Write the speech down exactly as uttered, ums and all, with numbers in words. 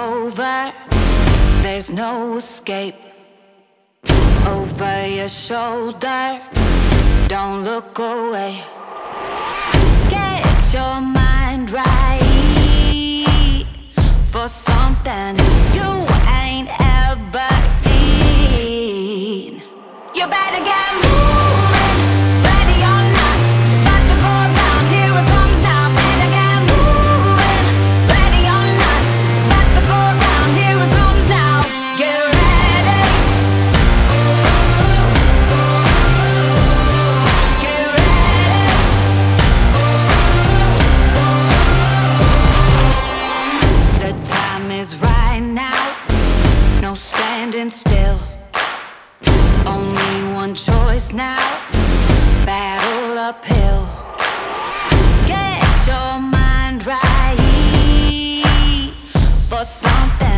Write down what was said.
over, there's no escape. Over your shoulder, don't look away. Get your mind right for something you ain't ever seen. You better get moving, ready or not. It's about to go down, here it comes now. Better get moving, ready or not. It's about to go down, here it comes now. Get ready, get ready. The time is right now, no standing still. Only one choice now, battle uphill. Get your mind right for something